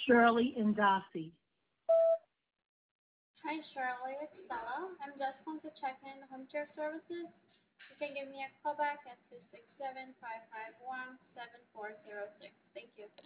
Shirley and Darcy. Hi Shirley, it's Stella. I'm just going to check in home care services. You can give me a call back at 267-551-7406. Thank you.